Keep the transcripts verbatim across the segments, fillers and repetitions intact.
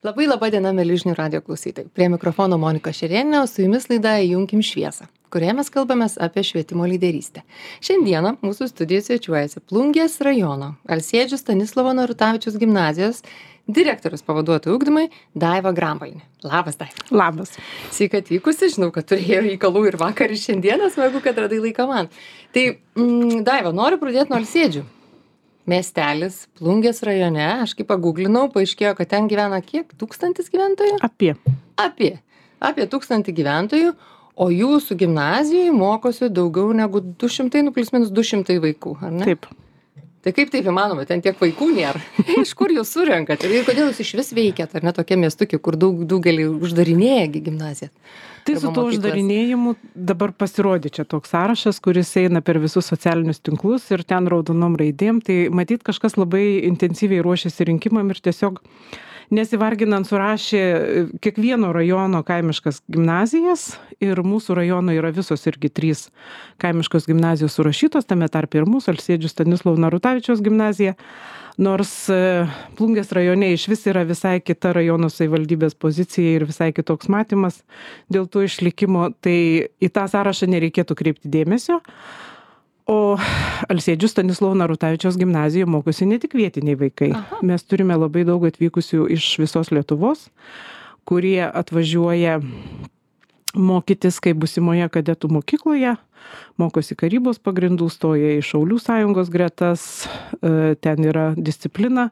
Labai laba diena, mėly žinių radijo klausytojai. Prie mikrofono Monika Šerėnė, o su jumis laida Įjunkim šviesą, kurioje mes kalbamės apie švietimo lyderystę. Šiandieną mūsų studijoje svečiuojasi Plungės rajono Alsėdžių Stanislovo Narutavičiaus gimnazijos direktorius pavaduotojų ugdymui Daiva Grambainė. Labas, Daiva. Labas. Sveika atvykusi, žinau, kad turėjau reikalų ir vakar, ir šiandieną, smagu, kad radai laiką man. Tai, mm, Daiva, noriu pradėti nuo Alsėdžių. Miestelis Plungės rajone, aš kaip paguglinau, paaiškėjo, kad ten gyvena kiek? Tūkstantis gyventojų? Apie. Apie. Apie tūkstantį gyventojų, o jūsų gimnazijoje mokosi daugiau negu du šimtai, nu plius minus du šimtai vaikų, ar ne? Taip. Tai kaip taip įmanoma, ten tiek vaikų nėra? Iš kur jūs surenkat? Ir kodėl jūs iš vis veikiat, ar ne, tokie miestukai, kur daug daugelį uždarinėja gimnaziją? Tai su to uždarinėjimu dabar pasirodė čia toks sąrašas, kuris eina per visus socialinius tinklus ir ten raudonom raidėm. Tai matyt, kažkas labai intensyviai ruošiasi rinkimam ir tiesiog nesivarginant surašė kiekvieno rajono kaimiškas gimnazijas ir mūsų rajono yra visos irgi trys kaimiškos gimnazijos surašytos, tame tarpe ir mūsų Alsėdžių Stanislovo Narutavičiaus gimnazija. Nors Plungės rajone iš vis yra visai kita rajono savivaldybės pozicija ir visai kitoks matymas dėl to išlikimo, tai į tą sąrašą nereikėtų kreipti dėmesio. O Alsėdžių Stanislovo Narutavičiaus gimnazijoje mokosi ne tik vietiniai vaikai. Aha. Mes turime labai daug atvykusių iš visos Lietuvos, kurie atvažiuoja mokytis kaip busimoje kadetų mokykloje, mokosi karybos pagrindų, stoja į Šaulių sąjungos gretas, ten yra disciplina,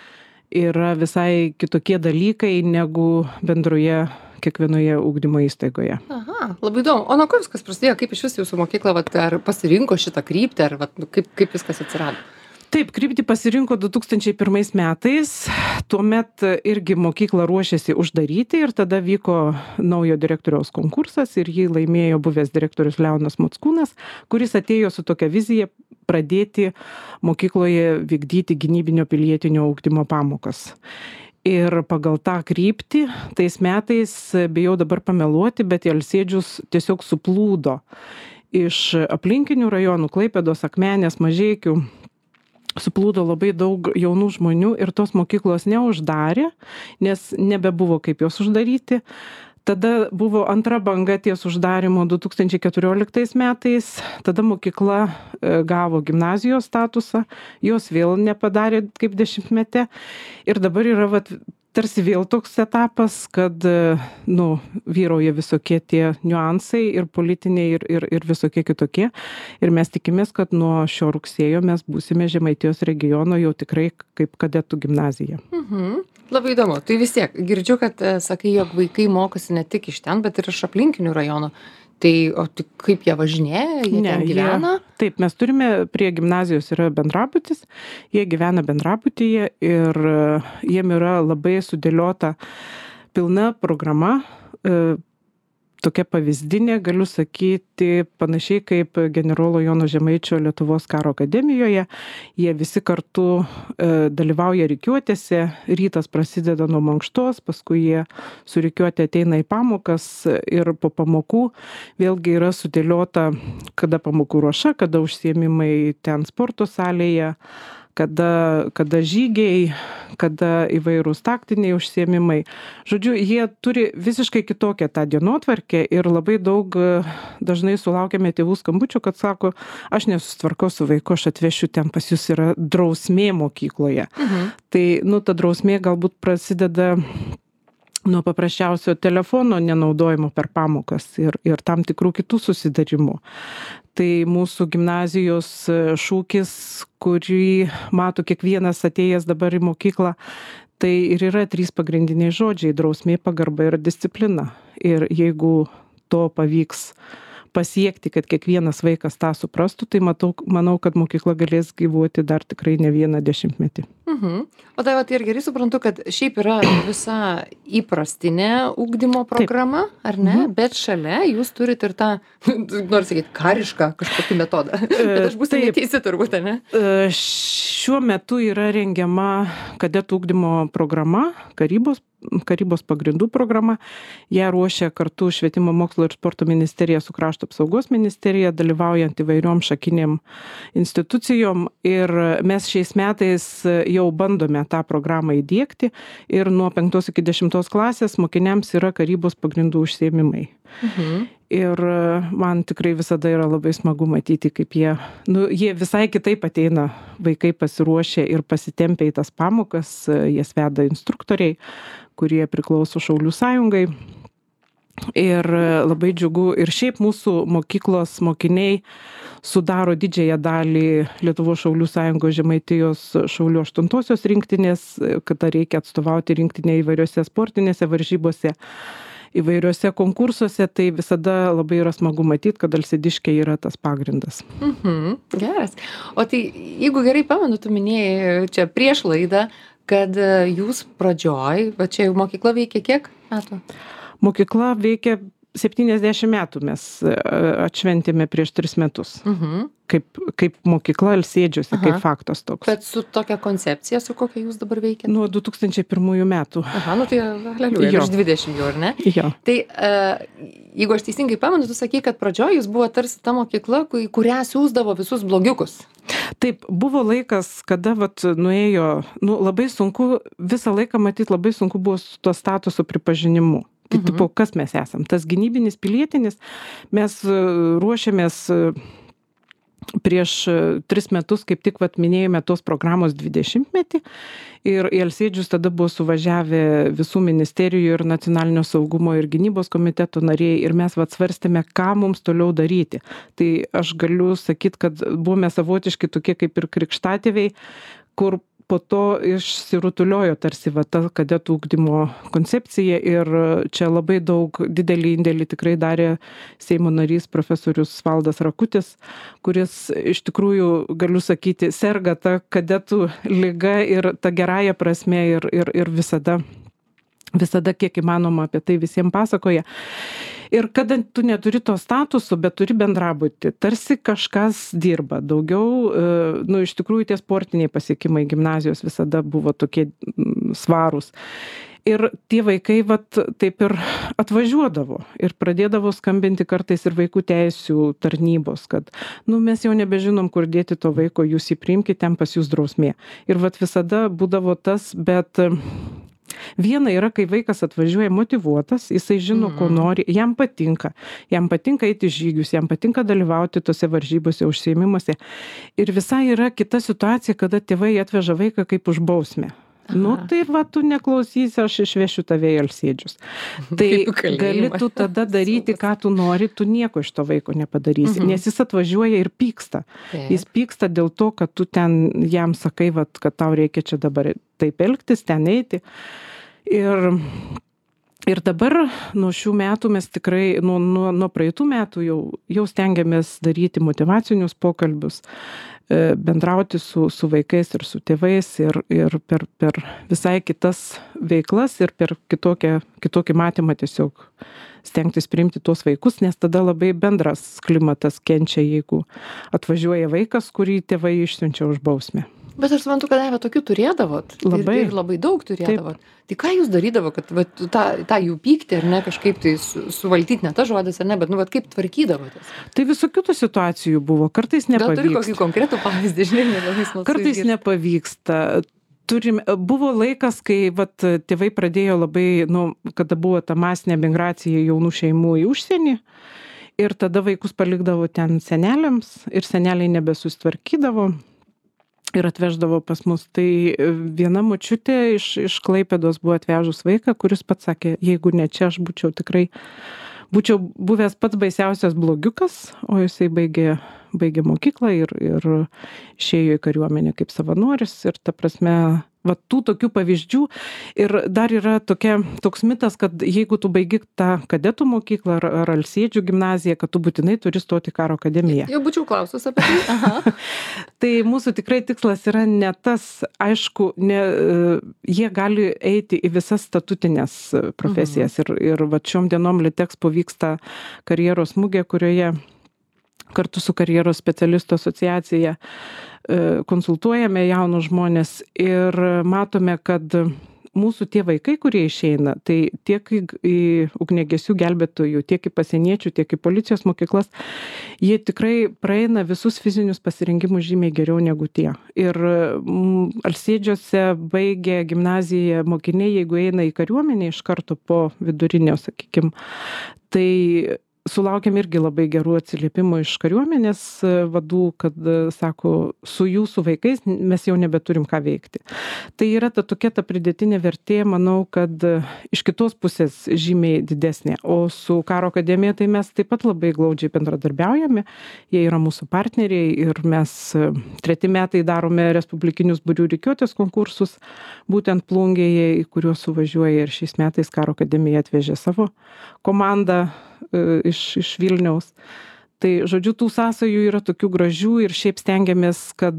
yra visai kitokie dalykai negu bendroje kiekvienoje ugdymo įstaigoje. Aha, labai įdomu. O nuo ko viskas prasidėjo? Kaip iš vis jūsų mokykla, vat, ar pasirinko šitą kryptį, ar vat, kaip, kaip viskas atsirado? Taip, kryptį pasirinko du tūkstančiai pirmais metais, tuomet irgi mokykla ruošėsi uždaryti ir tada vyko naujo direktoriaus konkursas ir jį laimėjo buvęs direktorius Leonas Mockūnas, kuris atėjo su tokia vizija pradėti mokykloje vykdyti gynybinio pilietinio ugdymo pamokas. Ir pagal tą kryptį tais metais, bijau dabar pameluoti, bet į Alsėdžius tiesiog suplūdo iš aplinkinių rajonų, Klaipėdos, Akmenės, Mažeikių, suplūdo labai daug jaunų žmonių ir tos mokyklos neuždarė, nes nebebuvo kaip jos uždaryti. Tada buvo antra banga ties uždarimo du tūkstančiai keturioliktais metais, tada mokykla gavo gimnazijos statusą, jos vėl nepadarė kaip dešimtmetė ir dabar yra vat, tarsi vėl toks etapas, kad nu, vyrauja visokie tie niuansai ir politiniai ir, ir, ir visokie kitokie. Ir mes tikimės, kad nuo šio rugsėjo mes būsime Žemaitijos regiono jau tikrai kaip kadetų gimnazija. Mhm. Labai įdomu. Tai vis tiek girdžiu, kad sakai, jog vaikai mokosi ne tik iš ten, bet ir iš aplinkinių rajonų. Tai o tai kaip jie važinėja, jie ne, ten gyvena? Jie, taip, mes turime, prie gimnazijos yra bendrabutis, jie gyvena bendrabutyje ir jiem yra labai sudėliota pilna programa, e, tokia pavyzdinė, galiu sakyti, panašiai kaip generolo Jono Žemaičio Lietuvos karo akademijoje. Jie visi kartu e, dalyvauja rikiuotėse, rytas prasideda nuo mankštos, paskui jie su rikiuotė ateina į pamokas ir po pamokų vėlgi yra sudėliota, kada pamokų ruoša, kada užsiėmimai ten sporto salėje, kada, kada žygiai, kada įvairūs taktiniai užsiėmimai. Žodžiu, jie turi visiškai kitokią tą dienotvarkę ir labai daug dažnai sulaukiame tėvų skambučių, kad sako, aš nesusitvarkau su vaiku, aš atvešiu ten pas jūs yra drausmė mokykloje. Mhm. Tai, nu, ta drausmė galbūt prasideda nuo paprasčiausio telefono nenaudojimo per pamokas ir, ir tam tikrų kitų susidarimų. Tai mūsų gimnazijos šūkis, kurį mato kiekvienas atėjęs dabar į mokyklą, tai ir yra trys pagrindiniai žodžiai - drausmė, pagarba ir disciplina. Ir jeigu to pavyks pasiekti, kad kiekvienas vaikas tą suprastų, tai matau, manau, kad mokykla galės gyvuoti dar tikrai ne vieną dešimtmetį. Mhm. O tai, va, tai ir gerai suprantu, kad šiaip yra visa įprastinė ugdymo programa, Taip. Ar ne? Mhm. Bet šalia jūs turite ir tą, noriu sakyti, karišką kažkokį metodą. Bet aš būsiu neteisi turbūt, ne? Šiuo metu yra rengiama kadetų ugdymo programa, karybos karybos pagrindų programa. Ją ruošia kartu Švietimo mokslo ir sporto ministerija su Krašto apsaugos ministerija, dalyvaujant įvairiom šakinėm institucijom. Ir mes šiais metais jau bandome tą programą įdiegti ir nuo penktos iki dešimtos klasės mokiniams yra karybos pagrindų užsiėmimai. Mhm. Ir man tikrai visada yra labai smagu matyti, kaip jie, nu, jie visai kitaip ateina, vaikai pasiruošę ir pasitempę į tas pamokas, jas veda instruktoriai, kurie priklauso Šaulių sąjungai. Ir labai džiugu, ir šiaip mūsų mokyklos mokiniai sudaro didžiąją dalį Lietuvos Šaulių sąjungos Žemaitijos Šaulių aštuntosios rinktinės, kada reikia atstovauti rinktinę įvairiose sportinėse varžybose, įvairiuose konkursuose, tai visada labai yra smagu matyti, kad Alsėdiškė yra tas pagrindas. Mhm, geras. O tai, jeigu gerai pamenu, tu minėjai čia prieš laidą, kad jūs pradžioj, va čia jau mokykla veikia kiek metų? Mokykla veikia septyniasdešimt metų, mes atšventėme prieš tris metus. Mhm. Kaip, kaip mokykla Alsėdžiuose, kaip faktas toks. Bet su tokia koncepcija, su kokia jūs dabar veikiate? Nuo du tūkstančiai pirmųjų metų. Aha, nu tai aleliuja, virš dvidešimt jau, ar ne? Jo. Tai uh, jeigu aš teisingai pamenu, tu sakei, kad pradžioj jūs buvo tarsi ta mokykla, į kurią siųsdavo visus blogiukus. Taip, buvo laikas, kada vat, nuėjo, nu, labai sunku, visą laiką matyti, labai sunku buvo su tuo statuso pripažinimu. Tai mhm. tipo, kas mes esam? Tas gynybinis pilietinis, mes ruošiamės prieš tris metus, kaip tik vat, minėjome tos programos dvidešimtmetį ir į Alsėdžius tada buvo suvažiavę visų ministerijų ir nacionalinio saugumo ir gynybos komiteto nariai ir mes vat svarstėme, ką mums toliau daryti. Tai aš galiu sakyti, kad buvome savotiški tokie kaip ir krikštatėviai, kur po to išsirutuliojo tarsi va ta kadetų ugdymo koncepcija ir čia labai daug didelį indėlį tikrai darė Seimo narys profesorius Valdas Rakutis, kuris iš tikrųjų, galiu sakyti, serga ta kadetų liga ir ta gerąja prasme ir, ir, ir visada, visada kiek įmanoma apie tai visiems pasakoja. Ir kada tu neturi to statuso, bet turi bendrabutį, tarsi kažkas dirba. Daugiau, nu, iš tikrųjų tie sportiniai pasiekimai gimnazijos visada buvo tokie svarūs. Ir tie vaikai vat, taip ir atvažiuodavo ir pradėdavo skambinti kartais ir vaikų teisių tarnybos, kad nu, mes jau nebežinom, kur dėti to vaiko, jūs jį priimkite, ten pas jūs drausmė. Ir vat visada būdavo tas, bet viena yra, kai vaikas atvažiuoja motyvuotas, jisai žino, ko nori, jam patinka, jam patinka eiti žygius, jam patinka dalyvauti tose varžybose, užsiėmimuose. Ir visai yra kita situacija, kada tėvai atveža vaiką kaip už bausmę. Aha. Nu tai va, tu neklausysi, aš išvešiu tave į Alsėdžius. Tai gali tu tada daryti, ką tu nori, tu nieko iš to vaiko nepadarysi, mhm. nes jis atvažiuoja ir pyksta. Taip. Jis pyksta dėl to, kad tu ten jam sakai, vat, kad tau reikia čia dabar taip elgtis, ten eiti. Ir, ir dabar nuo šių metų mes tikrai, nuo, nuo, nuo praeitų metų jau, jau stengiamės daryti motyvacinius pokalbius, bendrauti su, su vaikais ir su tėvais ir, ir per, per visai kitas veiklas ir per kitokią, kitokį matymą tiesiog stengtis priimti tuos vaikus, nes tada labai bendras klimatas kenčia, jeigu atvažiuoja vaikas, kurį tėvai išsiunčia už bausmę. Bet aš suprantu, kad Eva tokių turėdavot. Labai. Ir, ir labai daug turėdavot. Taip. Tai ką jūs darydavo, kad va, tą, tą jų pyktį, ar ne, kažkaip tai su, suvaldyti, ne ta žodis, ar ne, bet nu, va, kaip tvarkydavotės? Tai visokių tų situacijų buvo. Kartais nepavyksta. Gal turi kokį konkretų pavyzdį, žinai, labai smalsu. Kartais išgirti. Nepavyksta. Turim, buvo laikas, kai vat, tėvai pradėjo labai, nu, kada buvo ta masinė migracija jaunų šeimų į užsienį. Ir tada vaikus palikdavo ten seneliams ir seneliai nebesustvarkydavo. Ir atveždavo pas mus. Tai viena močiutė iš, iš Klaipėdos buvo atvežus vaiką, kuris pats sakė, jeigu ne čia, aš būčiau tikrai, būčiau buvęs pats baisiausias blogiukas, o jisai baigė, baigė mokyklą ir, ir išėjo į kariuomenę kaip savanoris. Ir ta prasme, va tų tokių pavyzdžių. Ir dar yra tokia, toks mitas, kad jeigu tu baigi tą kadetų mokyklą ar, ar Alsėdžių gimnaziją, kad tu būtinai turi stoti karo akademiją. Jau būčiau klausus apie tai. Aha. Tai mūsų tikrai tikslas yra ne tas, aišku, ne, jie gali eiti į visas statutinės profesijas. Mhm. Ir, ir va šiom dienom Litexpo vyksta karjeros mugė, kurioje kartu su karjeros specialistų asociacija konsultuojame jaunus žmonės ir matome, kad mūsų tie vaikai, kurie išeina, tai tiek į, į ugniagesių gelbėtojų, tiek į pasieniečių, tiek į policijos mokyklas, jie tikrai praeina visus fizinius pasirengimus žymiai geriau negu tie. Ir mm, Alsėdžiuose baigė gimnaziją mokiniai, jeigu eina į kariuomenę iš karto po vidurinio, sakykime, tai sulaukėm irgi labai gerų atsiliepimų iš kariuomenės vadų, kad sako, su jūsų vaikais mes jau nebeturim ką veikti. Tai yra ta tokia ta pridėtinė vertė, manau, kad iš kitos pusės žymiai didesnė. O su Karo akademija tai mes taip pat labai glaudžiai bendradarbiaujame. Jie yra mūsų partneriai ir mes treti metai darome respublikinius būrių rikiuotės konkursus, būtent Plungėje, į kuriuos suvažiuoja ir šiais metais Karo akademija atvežė savo komandą iš, iš Vilniaus. Tai, žodžiu, tų sąsajų yra tokių gražių ir šiaip stengiamės, kad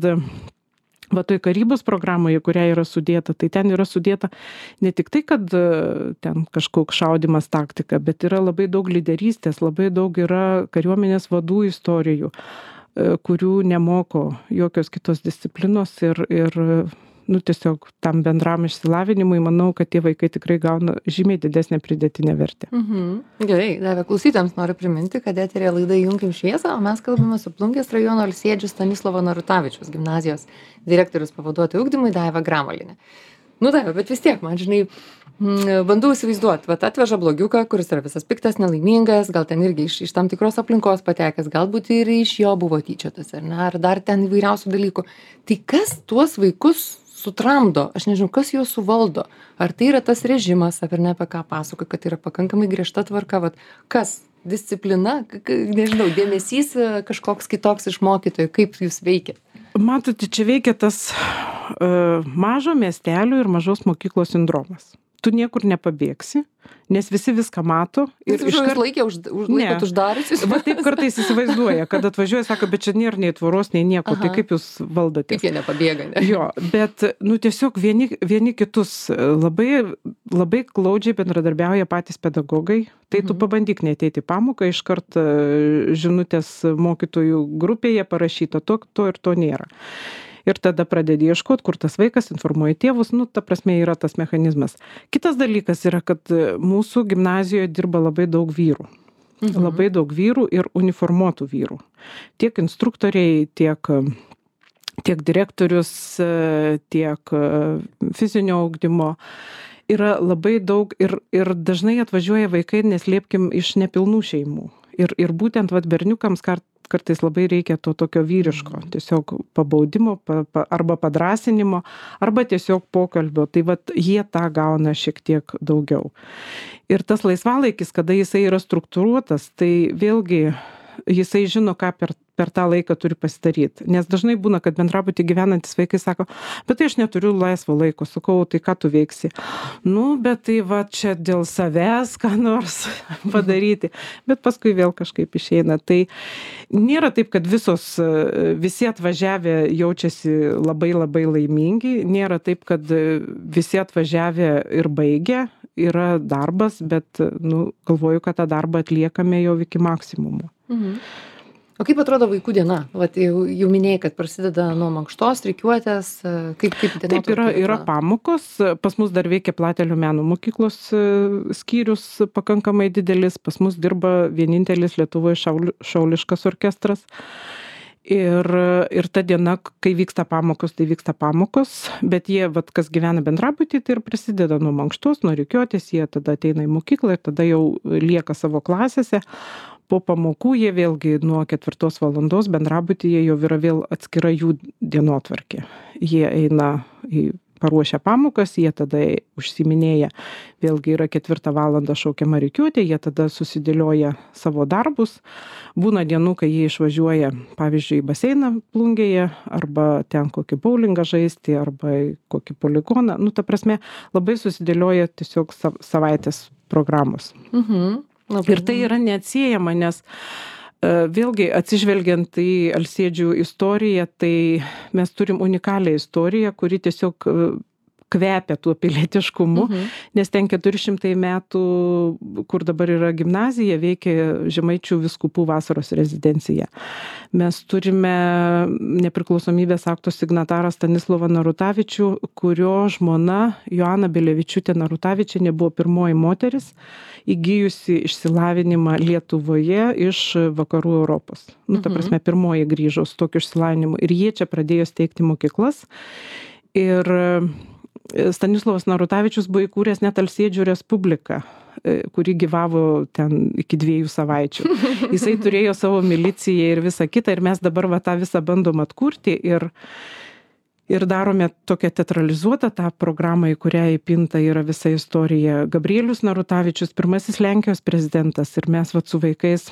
va toj karybos programoje, kuria yra sudėta, tai ten yra sudėta ne tik tai, kad ten kažkoks šaudimas taktika, bet yra labai daug lyderystės, labai daug yra kariuomenės vadų istorijų, kurių nemoko jokios kitos disciplinos ir, ir nu, tiesiog tam bendram išsilavinimui, manau, kad tie vaikai tikrai gauna žymiai didesnę pridėtinę vertę. Mhm. Gerai, davė klausytams, noriu priminti, kad eterėje laida Įjunkim šviesą, o mes kalbame su Plungės rajono Alsėdžių Stanislovo Narutavičiaus gimnazijos direktorius pavaduotojai ugdymui Daiva Gramolinė. Nu, Daiva, bet vis tiek, man žinai, bandau įsivaizduoti, vat atveža blogiuką, kuris yra visas piktas, nelaimingas, gal ten irgi iš, iš tam tikros aplinkos patekęs, galbūt ir iš jo buvo tyčiotas, ar ne, ar dar ten įvairiausių dalykų. Tai kas tuos vaikus sutramdo, aš nežinau, kas juos suvaldo, ar tai yra tas režimas, apie ne apie ką pasako, kad yra pakankamai griežta tvarka, vat, kas, disciplina, nežinau, dėmesys kažkoks kitoks iš mokytojų, kaip jūs veikia? Matote, čia veikia tas uh, mažo miestelio ir mažos mokyklos sindromas. Tu niekur nepabėgsi, nes visi viską mato. Ir iškart laikė už, už, laikot uždariusius. Va taip kartais įsivaizduoja, kad atvažiuoja, sako, bet čia nėra nei tvoros, nei nieko, Aha. tai kaip jūs valdote? Kaip jie nepabėga, ne? Jo, bet, nu, tiesiog vieni, vieni kitus labai, labai glaudžiai bendradarbiauja patys pedagogai. Tai mhm. tu pabandyk neateiti į pamoką, iškart žinutės mokytojų grupėje parašyta, to, to ir to nėra. Ir tada pradedi ieškoti, kur tas vaikas informuoja tėvus, nu, ta prasme yra tas mechanizmas. Kitas dalykas yra, kad mūsų gimnazijoje dirba labai daug vyrų. Mhm. Labai daug vyrų ir uniformuotų vyrų. Tiek instruktoriai, tiek, tiek direktorius, tiek fizinio ugdymo. Yra labai daug ir, ir dažnai atvažiuoja vaikai, neslėpkim, iš nepilnų šeimų. Ir, ir būtent vat, berniukams kart, kartais labai reikia to tokio vyriško, tiesiog pabaudimo pa, pa, arba padrasinimo, arba tiesiog pokalbio. Tai vat, jie tą gauna šiek tiek daugiau. Ir tas laisvalaikis, kada jisai yra struktūruotas, tai vėlgi jisai žino, ką per, per tą laiką turi pasidaryti. Nes dažnai būna, kad bendrabuty gyvenantis vaikai sako, bet tai aš neturiu laisvo laiko, sakau, tai ką tu veiksi? Nu, bet tai va čia dėl savęs ką nors padaryti. Bet paskui vėl kažkaip išeina. Tai nėra taip, kad visos, visi atvažiavę jaučiasi labai labai laimingi. Nėra taip, kad visi atvažiavę ir baigę. Yra darbas, bet nu, galvoju, kad tą darbą atliekame jau iki maksimumo. Mhm. O kaip atrodo vaikų diena? Vat jau, jau minėjai, kad prasideda nuo mankštos, rikiuotės, kaip, kaip diena? Taip, yra, yra pamokos, pas mus dar veikia Platelių meno mokyklos skyrius pakankamai didelis, pas mus dirba vienintelis Lietuvoje šauli, šauliškas orkestras. Ir, ir ta diena, kai vyksta pamokos, tai vyksta pamokos, bet jie, vat, kas gyvena bendrabuty, tai ir prasideda nuo mankštos, nuo rikiuotės, jie tada ateina į mokyklą ir tada jau lieka savo klasėse. Po pamokų jie vėlgi nuo ketvirtos valandos bendrabutyje jau yra vėl atskira jų dienotvarkė. Jie eina į paruošę pamokas, jie tada užsiminėja, vėlgi yra ketvirtą valandą šaukiama rikiuotė, jie tada susidėlioja savo darbus. Būna dienų, kai jie išvažiuoja, pavyzdžiui, į baseiną Plungėje, arba ten kokį bowlingą žaisti, arba kokį poligoną. Nu, ta prasme, labai susidėlioja tiesiog savaitės programos. Mhm. Ir tai yra neatsiejama, nes vėlgi atsižvelgiant į Alsėdžių istoriją, tai mes turim unikalią istoriją, kuri tiesiog kvepia tuo pilietiškumu, Mhm. nes ten keturi šimtai metų, kur dabar yra gimnazija, veikia Žemaičių vyskupų vasaros rezidencija. Mes turime nepriklausomybės akto signatarą Stanislovą Narutavičių, kurio žmona Joana Belevičiūtė Narutavičienė buvo pirmoji moteris įgijusi išsilavinimą Lietuvoje iš vakarų Europos. Nu, ta prasme, pirmoji grįžo su tokiu išsilavinimu. Ir jie čia pradėjo steigti mokyklas. Ir Stanislovas Narutavičius buvo įkūręs net Alsėdžių Respubliką, kuri gyvavo ten iki dviejų savaičių. Jisai turėjo savo miliciją ir visą kitą, ir mes dabar va tą visą bandom atkurti ir, ir darome tokią teatralizuotą tą programą, į kurią įpinta yra visa istorija. Gabrielius Narutavičius, pirmasis Lenkijos prezidentas, ir mes va su vaikais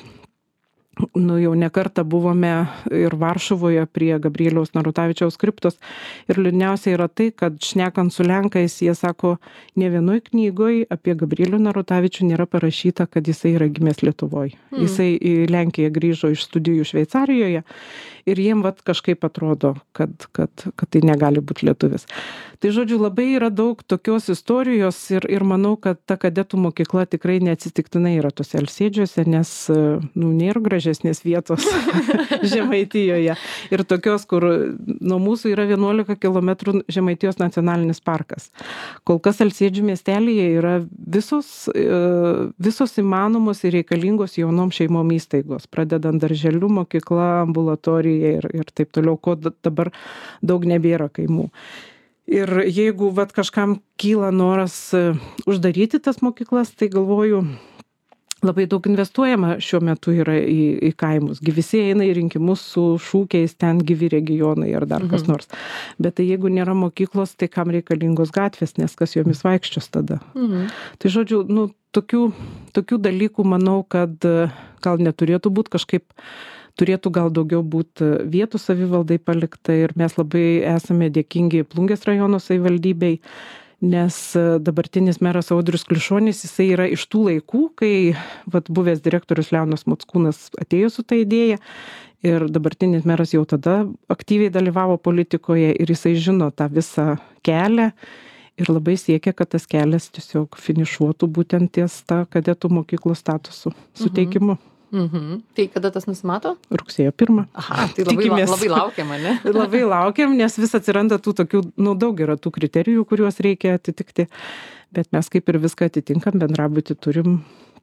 nu jau ne kartą buvome ir Varšuvoje prie Gabrieliaus Narutavičiaus kriptos. Ir liūdniausia yra tai, kad šnekant su Lenkais, jie sako, ne vienoj knygoj apie Gabrielių Narutavičių nėra parašyta, kad jisai yra gimęs Lietuvoje. Mm. Jisai į Lenkiją grįžo iš studijų Šveicarijoje ir jiem vat kažkaip atrodo, kad, kad, kad tai negali būti lietuvis. Tai žodžiu, labai yra daug tokios istorijos ir, ir manau, kad ta kadetų mokykla tikrai neatsitiktinai yra tose Alsėdžiuose, nes nu, nėra gražesnės vietos Žemaitijoje. Ir tokios, kur nuo mūsų yra vienuolika kilometrų Žemaitijos nacionalinis parkas. Kol kas Alsėdžių miestelyje yra visos, visos įmanomos ir reikalingos jaunom šeimom įstaigos, pradedant darželiu, mokykla, ambulatorija ir, ir taip toliau, ko dabar daug nebėra kaimų. Ir jeigu vat, kažkam kyla noras uždaryti tas mokyklas, tai galvoju, labai daug investuojama šiuo metu yra į, į kaimus. Gi visi eina į rinkimus su šūkiais ten gyvi regionai ar dar kas nors. Mhm. Bet tai jeigu nėra mokyklos, tai kam reikalingos gatvės, nes kas jomis vaikščios tada. Mhm. Tai žodžiu, nu, tokių, tokių dalykų manau, kad gal neturėtų būti kažkaip, turėtų gal daugiau būti vietų savivaldai palikta ir mes labai esame dėkingi Plungės rajono savivaldybei, nes dabartinis meras Audrius Klišonis, jisai yra iš tų laikų, kai vat, buvęs direktorius Leonas Mockūnas atėjo su ta idėja ir dabartinis meras jau tada aktyviai dalyvavo politikoje ir jisai žino tą visą kelią ir labai siekia, kad tas kelias tiesiog finišuotų būtent ties tą kadetų mokyklos statusų suteikimu. Mhm. Mhm. Tai kada tas nusimato? Rugsėjo pirmą. Aha, tai labai, la, labai laukiam, ne? Labai laukiam, nes vis atsiranda tų tokių, nu daug yra tų kriterijų, kuriuos reikia atitikti, bet mes kaip ir viską atitinkam, bendrabutį turim.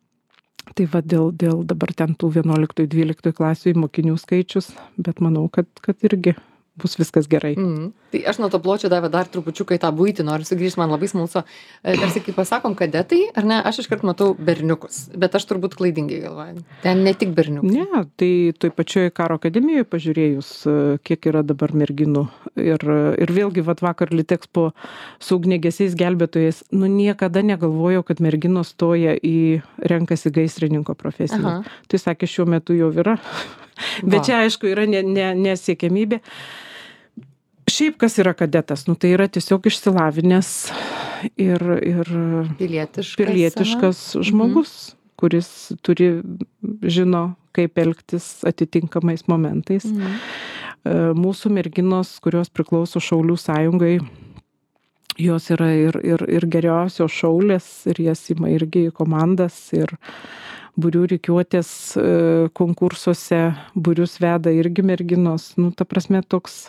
Tai va dėl, dėl dabar ten tų vienuoliktų dvyliktų klasių mokinių skaičius, bet manau, kad, kad irgi bus viskas gerai. Mm. Tai aš nuo to pločio davė dar trupučiuką į tą buitį, noriu sugrįžti, man labai smalsu. Tarsi, kai pasakom kadetai, ar ne, aš iškart matau berniukus, bet aš turbūt klaidingai galvoju. Ten ne tik berniukus. Ne, tai toj pačioj karo akademijoje pažiūrėjus, kiek yra dabar merginų. Ir, ir vėlgi, vat vakar Litexpo su ugniagesiais gelbėtojais, nu niekada negalvojau, kad merginos stoja į renkasi gaisrininko profesiją. Aha. Tai sakė, šiuo metu jau yra. Bet čia, aišku, yra nesiekiamybė. Ne, ne Šiaip kas yra kadetas? Nu, tai yra tiesiog išsilavinęs ir, ir pilietiškas, pilietiškas žmogus, mhm. kuris turi, žino, kaip elgtis atitinkamais momentais. Mhm. Mūsų merginos, kurios priklauso Šaulių sąjungai, jos yra ir, ir, ir geriausios šaulės, ir jas ima irgi į komandas, ir būrių rikiuotės konkursuose būrius veda irgi merginos. Nu, ta prasme, toks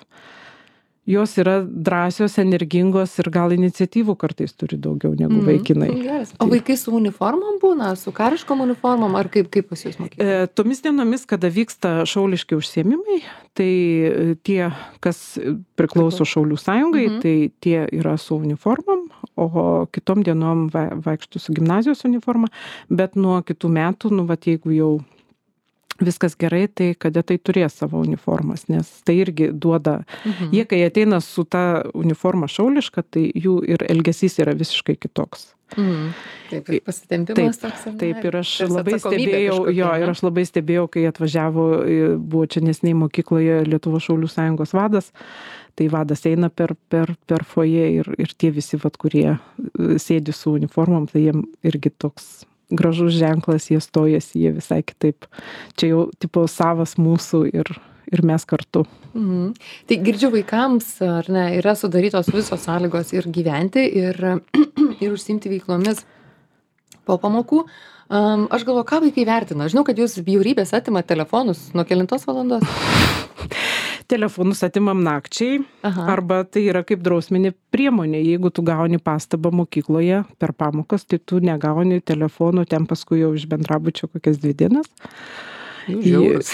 jos yra drąsios, energingos ir gal iniciatyvų kartais turi daugiau negu mm, vaikinai. Geras. O vaikai su uniformom būna, su kariškom uniformom, ar kaip, kaip pas jūs mokykloje? E, tomis dienomis, kada vyksta šauliški užsiėmimai, tai tie, kas priklauso Šaulių sąjungai, mm-hmm. tai tie yra su uniformom, o kitom dienom va, vaikštų su gimnazijos uniforma, bet nuo kitų metų, nu, vat, jeigu jau viskas gerai, tai kadetai turės savo uniformas, nes tai irgi duoda, mhm. jie kai ateina su ta uniforma šauliška, tai jų ir elgesys yra visiškai kitoks. Mhm. Taip, ir pasitempimas taip, toks. Ar taip, ir aš labai stebėjau, jo, ir aš labai stebėjau, kai atvažiavo, buvo čia neseniai mokykloje Lietuvos Šaulių sąjungos vadas, tai vadas eina per, per, per foje ir, ir tie visi, vat, kurie sėdi su uniformom, tai jiem irgi toks gražus ženklas, jie stojasi, jie visai kitaip. Čia jau tipo savas mūsų ir, ir mes kartu. Mhm. Tai girdžiu vaikams, ar ne, yra sudarytos visos sąlygos ir gyventi, ir, ir užsiimti veiklomis po pamokų. Um, aš galvoju, ką vaikai vertina? Žinau, kad jūs bjaurybės atimat telefonus nuo kelintos valandos? Telefonus atimam nakčiai, Aha. arba tai yra kaip drausminė priemonė. Jeigu tu gauni pastabą mokykloje per pamokas, tai tu negauni telefonų ten paskui jau iš bendrabučio kokias dvi dienas. Žiaurus.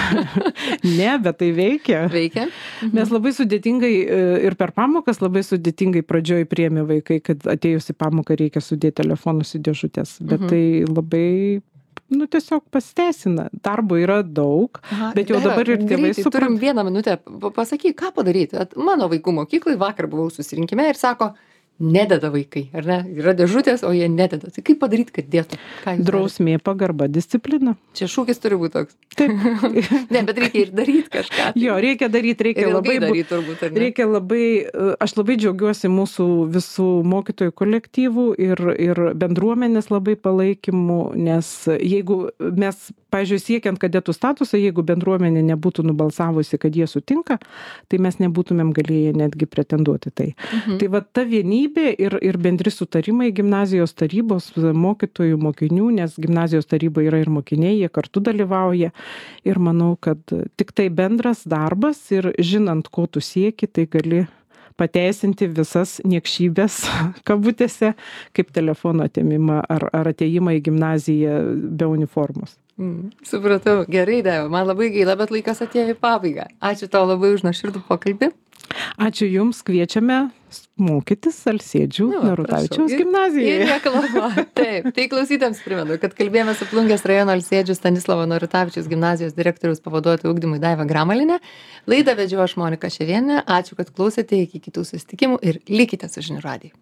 Ne, bet tai veikia. Veikia? Mhm. Mes labai sudėtingai ir per pamokas labai sudėtingai pradžioj priėmė vaikai, kad atėjus į pamoką reikia sudėti telefonus į dėžutės. Bet mhm. tai labai, nu, tiesiog pasiteisina. Darbo yra daug, Aha, bet jau Daiva, dabar ir tėvai greitai, supranta. Turim vieną minutę. Pasakyk, ką padaryti. At mano vaikų mokyklai vakar buvau susirinkime ir sako, nededa vaikai, ar ne? Yra dėžutės, o jie nededa. Tai kaip padaryti, kad dėtų? Ką jūs Drausmė, pagarba, disciplina. darėte? Čia šūkis turi būti toks. Taip. Ne, bet reikia ir daryti kažką. Jo, reikia daryti, reikia Ir labai ilgai bu- daryti turbūt, ar ne? Reikia labai, aš labai džiaugiuosi mūsų visų mokytojų kolektyvų ir, ir bendruomenės labai palaikymu, nes jeigu mes, pavyzdžiui, siekiant kadetų statusą, jeigu bendruomenė nebūtų nubalsavusi, kad jie sutinka, tai mes nebūtumėm galėję netgi pretenduoti tai. Mhm. Tai va ta vienybė ir, ir bendri sutarimai gimnazijos tarybos, mokytojų, mokinių, nes gimnazijos taryba yra ir mokiniai, jie kartu dalyvauja. Ir manau, kad tik tai bendras darbas ir žinant, ko tu sieki, tai gali pateisinti visas niekšybės kabutėse, kaip telefono atėmimą ar, ar atėjimą į gimnaziją be uniformos. Mm, supratau. Gerai, Daiva. Man labai gaila, bet laikas atėjo į pabaigą. Ačiū tau labai už nuoširdų pokalbį. Ačiū Jums, kviečiame mokytis Alsėdžių Nu va, Narutavičiaus prašau. Ir- gimnazijoje. Ir reklama. Taip, tai klausytėms primenu, kad kalbėjome su Plungės rajono Alsėdžių Stanislovo Narutavičiaus gimnazijos direktoriaus pavaduotoju ugdymui Daiva Gramalinė. Laidą vedžiau aš Monika Šerienė. Ačiū, kad klausėte, iki kitų susitikimų ir likite su žinių radiju.